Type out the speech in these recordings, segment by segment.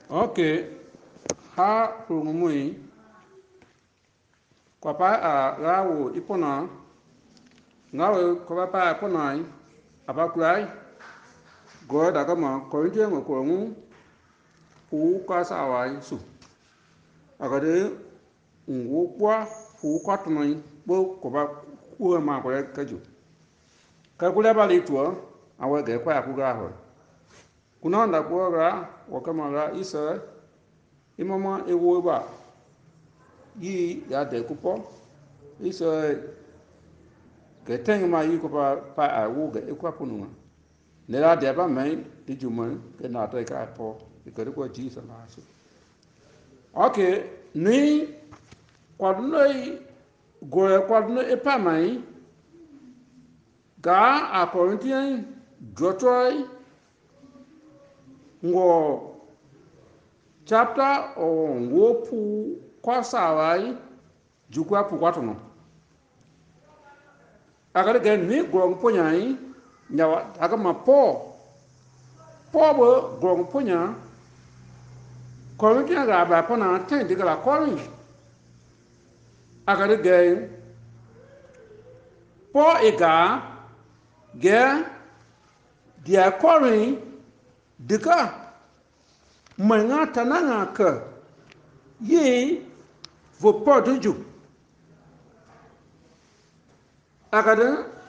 Ok, ha rumui kwa pa a rawo ipona ngawe kwa pa ipona apa kulai go da kama ko nje ngo ko ngu pu ka sa wai su aga de ngu kwa pu ka tunai bo ko ba ku ma ko ka ju ka kula ba li tuo awe ge kwa ku ga ho kuna nda ko ga wa kama ga isa imama ewo ba yi ya de kupo iso ke teng ma yi ko pa a wu ge kwa pununga ne la de ba mai di juma ke na te ka po ke ko ji sa na so okay ni kwa noi go kwa no e pa mai ga a corinthian jotoi ngo chapter o ngo pu kwa sawai jukwa pu kwa tono agare ge ni grong punyai nyawa aga ma po bo grong punya ko ni ga ba po na ten de la ko ni agare ge po ega ge dia ko ni dika manga tananga ka yi vo po duju agade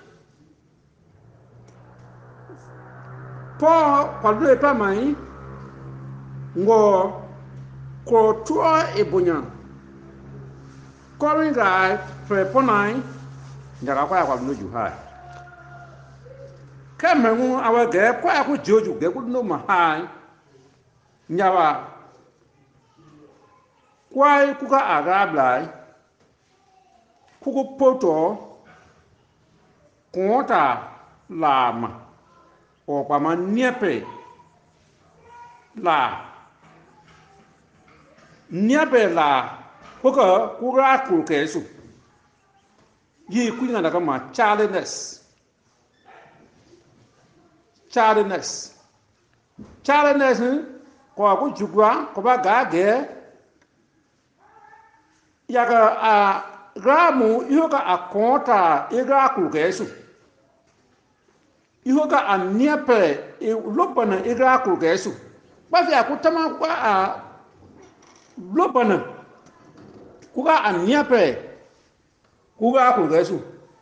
po kwalwe pa mai ngo ko tuo ibunya koringa pre ponai ndaga kwa nuju hai kamengu awa ge kwa ku joju ge ku no ma hai nyawa kwai ku ka agablai ku ku poto konta lama o pa man niepe la kuka kura ku kesu yi kunya daga ma childness ko ku jugwa ko ba ga ge ya ga a gramu yoga akonta igra ku kesu ihoga aniepe lobana igra ku kesu ba fi akutama kwa a lobana kuga aniepe kuga ku kesu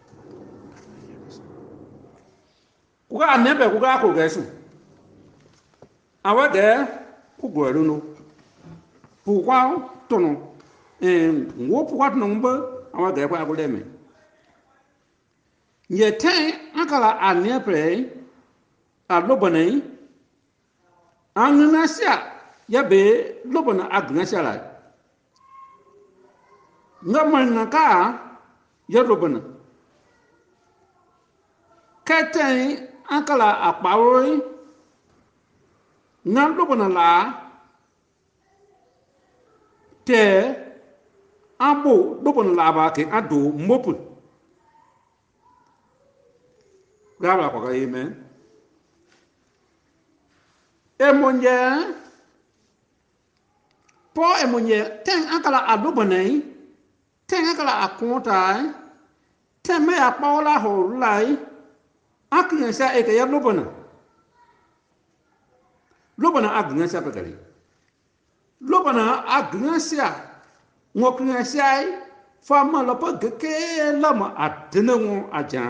kuga aniepe kuga ku kesu awade ku gweru no pu kwa tono wo pu kwa tono mba awade kwa ku deme yete akala aniepe a lobana annasia yabe lobana agnasia la ngaman ka ya lobana keten akala akpawoi na lobana la te abo lobana la ba ke ado mopu gaba ko ga amen emonye po emonye ten akala adobanai ten akala akontai ten me apaola ho lai akinsa eke ya lobana agnasa pekali lobana agnasa ngokinsa fama lopa geke lama atenengo aja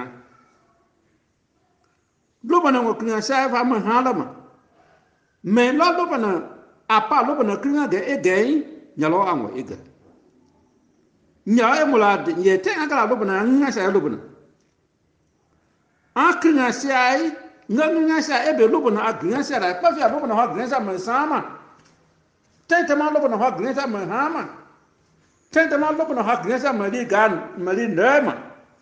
lobana ngokinsa fama halama me lobana apa lobana kringa de egei nyalo ango ega nya emula ye te akala lobana ngasa lobana akringa sai nganga sa ebe lobana agringa sa ra pa fi lobana ha agringa sa ma sama tente ma lobana ha agringa sa ma hama tente ma lobana ha agringa sa ma li gan ma li ndema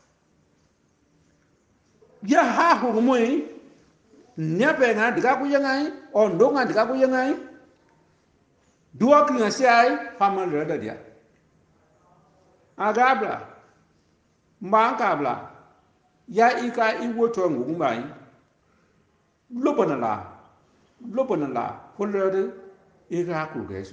ya ha hu moi nyabe nga diga ku yangai ondo nga diga ku yangai dua kringa sai fama le da dia agabla mbangabla ya ika iwoto ngumbai lobana la holode ira ku gesu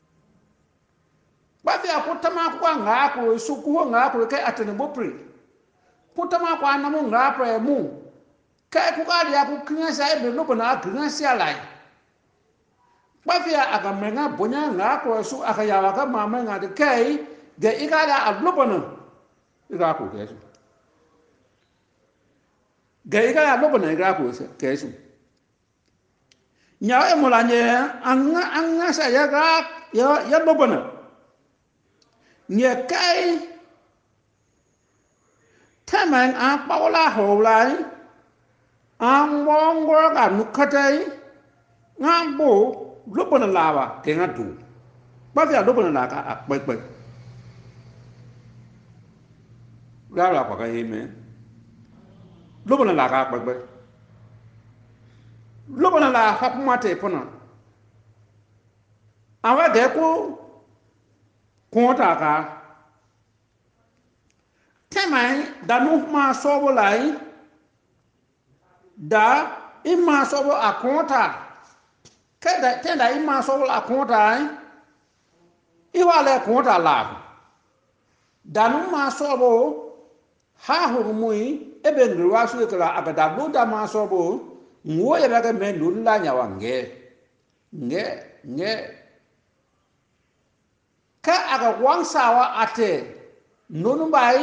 ba fi akutama kwa ngako suku ngako ke atene bopri putama kwa na mu ngapa mu kai ku ka ya ku kinsa e be no bana kinsa lai ba fi akamenga bonya ngako su akaya ka mama ngade kai ge igala alubana ira ku gesu ge igala alubana ira ku gesu nya e mulanye anga sa ya ga ya lubana nya kai taman a paula holai ang wongor ga nukatai ngambo lubana lawa ke ngadu ba fi lubana la ka akpekpe la kwa ka yeme lubana la ka akpekpe lubana la hapmate pona awa de ko konta ka temai danu ma sobo lai da ima sobo akonta kada tenda ima sobo akonta iwale konta la danu ma sobo ha hurumui ebe ngirwa su kala abada buda ma sobo ngo ya ga men lulla nyawa nge ka aga wangsawa ate nonu bai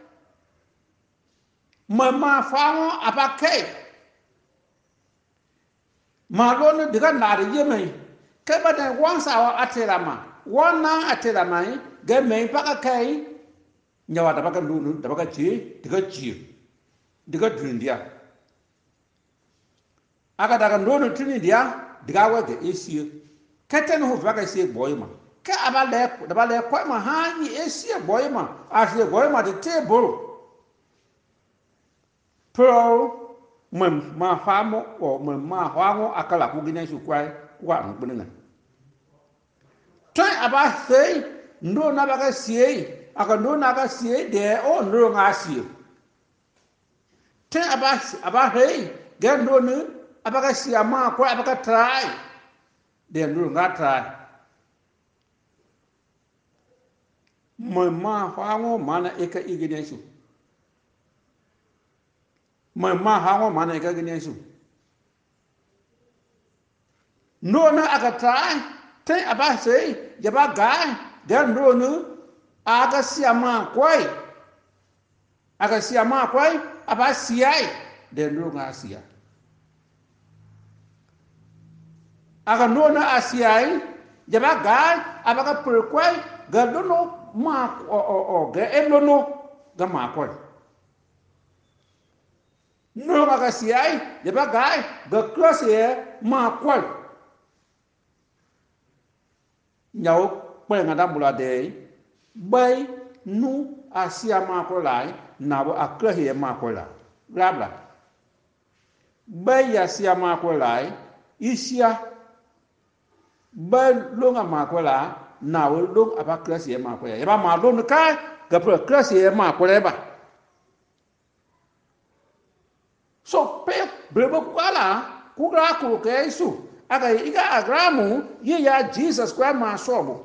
mama fango apake malone diga nare yeme ka bada wangsawa ate rama wana ate rama ga men paka kai nyawa da baka lunu da baka chi diga dundia aga daga nonu tuni dia diga wa de esi keten ho baka sie boyma ka abale ko ma ha ni esi boyma asie boyma de table pro ma famo o ma hwango akala ku gina su kwai wa ngbunga try aba sei ndo na baka sie aka ndo na baka sie de o ndo nga sie try aba hey ge ndo nu abaka sie ma ko abaka try de ndo nga try ma hwango mana eka igine su ma hawo mana eka igine su no na aka try te aba sei jaba gai de ndo nu aga siama kwai aba siai de ndo nga sia aga no na asiai jaba gai aba ka per kwai ga dono ma ga elono ga ma kwai no aga siai jaba gai ga cross ye ma kwai nyao kwai ngada mula de bai nu asia ma ko lai na bo akrahe ma ko la blabla bai asia ma ko lai isia bai longa ma ko la na wo long aba krahe ma ko ya ba ma lo ka ga pro krahe ma ko le ba so pe brebo kwala ku ra ku ke isu aga iga agramu ye ya Jesus kwa ma sobo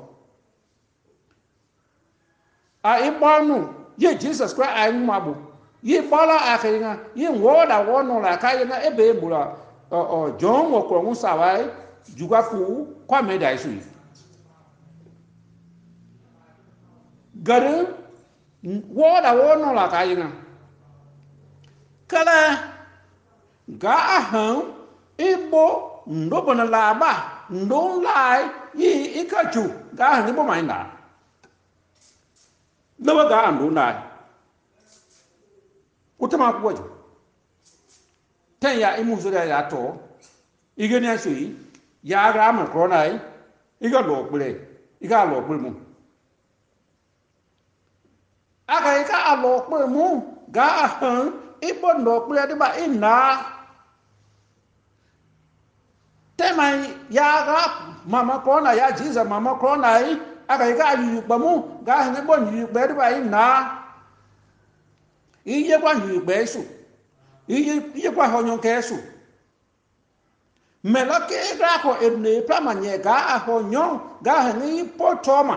a ibonu ye Jesus Christ a nwabu ye bala akinga ye woda wono la kai na ebe bula John wo ko musa wai juga fu kwa me dai su gare woda wono la kai na kala ga ahan ibo ndobo na laba ndon lai yi ikaju ga ahan ibo mai na lawa ga andu na utama kuwajo tan ya imu zura ya to igeni asui ya ga ma kronai iga lo pere mu aga ika lo pere mu ga han ibo ndo pere de ba ina tema ya ga mama krona ya Jesus mama kronai aga ika yu pamu ga han bo yu pe de ba ina iye kwa yu pe su iye kwa honyon ke su me la ke ga ko e ne pa ma nye ga a ho nyon ga ni po toma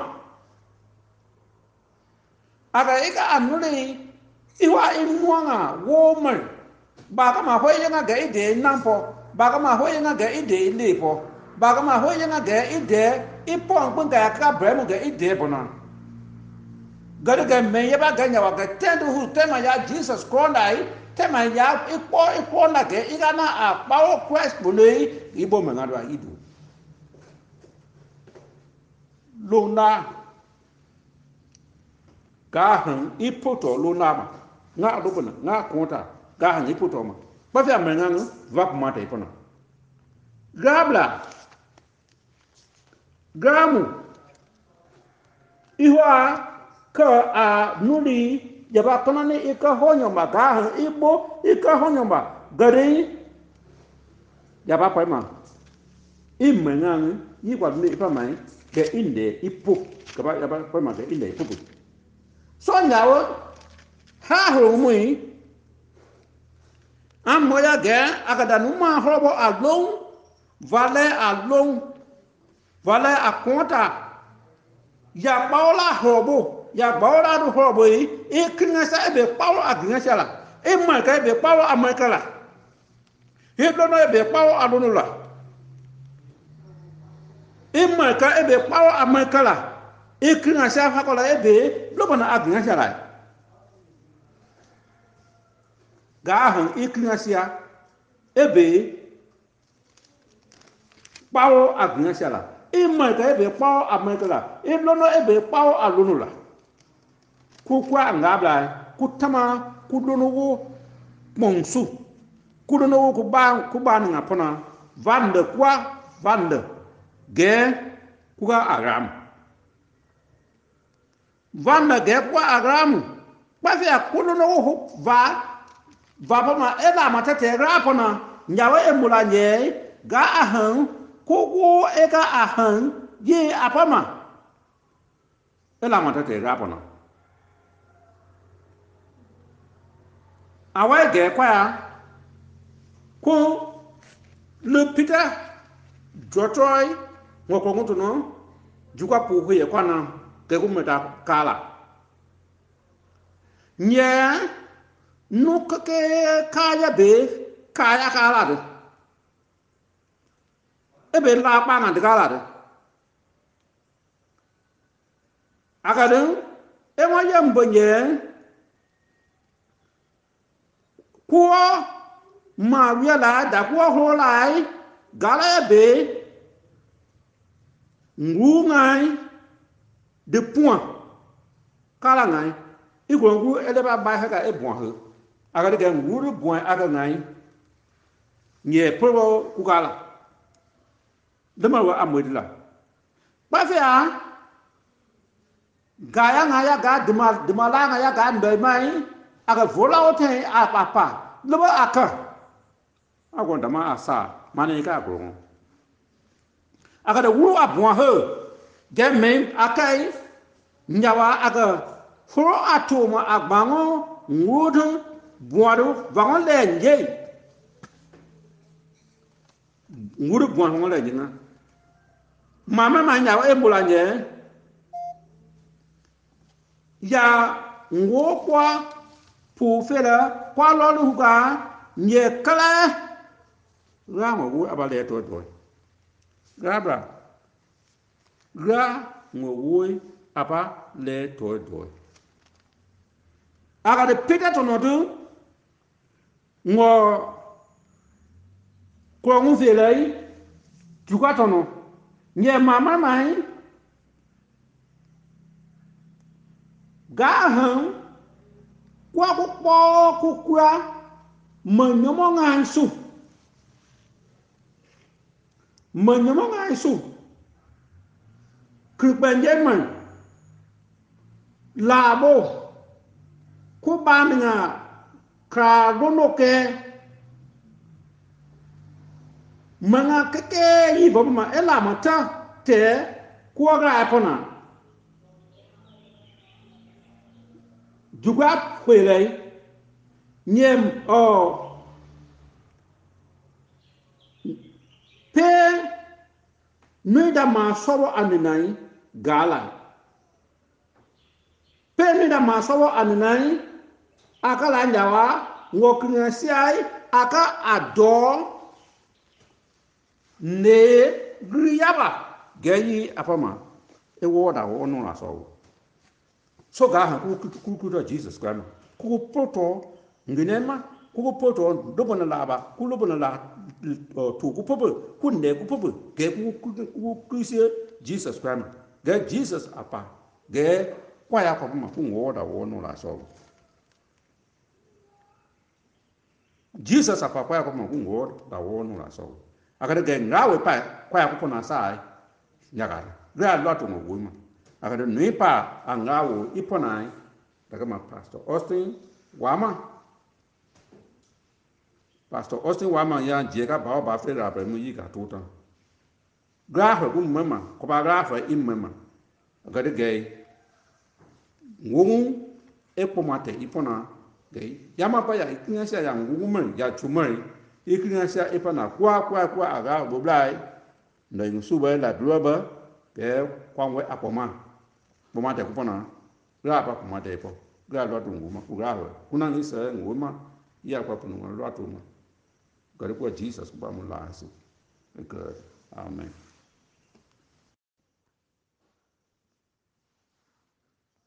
aga e ga anule iwa e muanga woman ba ka ma ho ye nga ga e de nampo ba ka ma ho ye nga ga e de le po ba ka ma ho ye nga ga e de e po ngun ga ka bre mo ga e de bona gada ga me ye ba ga nya wa ga tendo hu tema ya Jesus Christ tema ya ikpo na ga i ga na a pa o Christ bole ibo me nga do idu lona ga han ipoto lona ma nga do bona nga konta ga han ipoto ma ba fi me nga va ko mata ipona gabla gamu ihwa ka a nuli yaba kana ne ika honyo ma ga han ibo ika honyo ma gari yaba pa ma imenang yi kwa ne pa mai ke inde ipu ka ba yaba pa ma ke inde ipu so nyawo ha ho mui am moya ge akada numa hobo along vale akonta ya baola hobo ya baola do hobo yi e kinga sa be pawo aginga sala e ma ka be pawo amakala he do no be pawo adunula e ma ka be pawo amakala e kinga sa fa kola e be lo bana aginga sala ga han e kinga sia e be pawo aginga sala ima ka ebe kpawo amakala iblono ebe kpawo alunula kukwa ngabla kutama kudono wo mongsu kudono wo kuba ngapona vande ge kuga aram vande ge kwa aram kwafi akudono wo va pama ela matete rapona nyawe emula nye ga ahan kuku eka ahan ye apama ela matete rapona awa ge kwa ku le Peter jotoy ngoko ngutu no jukwa puhu ye kwana ke kumeta kala nye nukake kaya be kaya kala de ebe la pa nga de kala de akadeng e mo yem bonye kuo ma wiela da kuo ho lai gala be ngu ngai de point kala ngai igongu ele ba ba ha ga e bon ho aga de ngu de bon aga ngai nye pro ku kala de ma wa amodila ba fe a gaya ngaya ga de ma la ngaya ga mbe mai aga vola ote a papa lebo aka agonda ma asa mane ka gro aga de wuru abon ho ge men akai nyawa aga foro atoma agbango ngudu boado vangon le nje ngudu boado le njina mama ma nyawa e mulanye ya ngokwa pu fela kwa lolu ga nye kala rama wu abale to to grabra gra ngo wu apa le to to aga de Peter to no du ngo ko ngu felai juka to no nye mama mai ga han kwa ku po ku kwa manyomo ngansu kripenjeman labo ku bamnya ka donoke manga keke yi boma ela mata te ku ga apona juga kwelai nyem o pe mi da ma sobo aninai gala pe mi da ma sobo aninai akala nyawa ngoknya siai aka ado ne griyaba geyi apama e woda wonu la so ga ha ku do Jesus Christ ku poto nginema ku poto do bona laba ku lo bona la to ku popo ku ne ku popo ge ku Jesus Christ ge Jesus apa ge kwa ya ko ma ku woda wonu la Jesus apa kwa ya ko ma ku woda wonu la akada ge ngawe pa kwa ya ko na sai nyagara ga lotu mo wuma akada nui pa angawo iponai daga ma Pastor Austin Wama ya jega ba ba fe ra ba mu yi ga tota grafa ku mama ko ba grafa imama akada ge ngungu epomate ipona ge yama pa ya ikinya sia ya ngungu man ya chumai ikinya sia ipana kwa aga boblai ndai ngusuba la droba ke kwangwe apoma boma te kupona ra pa kuma te po ga lo dungu ma ku ga kuna ni se nguma ya kwa punu lo atuma ga ko Jesus ba mu la asi good amen